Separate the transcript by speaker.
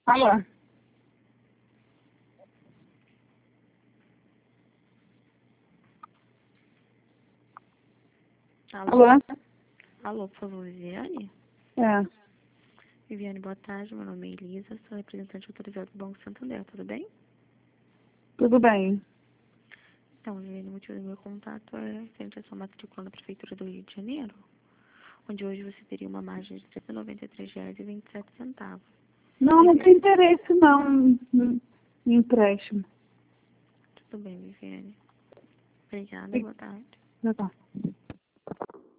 Speaker 1: Alô?
Speaker 2: Alô?
Speaker 1: Alô?
Speaker 2: Alô, por favor, Viviane?
Speaker 1: É,
Speaker 2: Viviane, boa tarde. Meu nome é Elisa, sou representante autorizada do Banco Santander, tudo bem?
Speaker 1: tudo bem.
Speaker 2: Então, Viviane, o motivo do meu contato é frente à sua matrícula na Prefeitura do Rio de Janeiro, onde hoje você teria uma margem de R$ 193,27.
Speaker 1: Não tem interesse não em empréstimo.
Speaker 2: Tudo bem, Viviane. Obrigada, boa tarde.
Speaker 1: Já tá.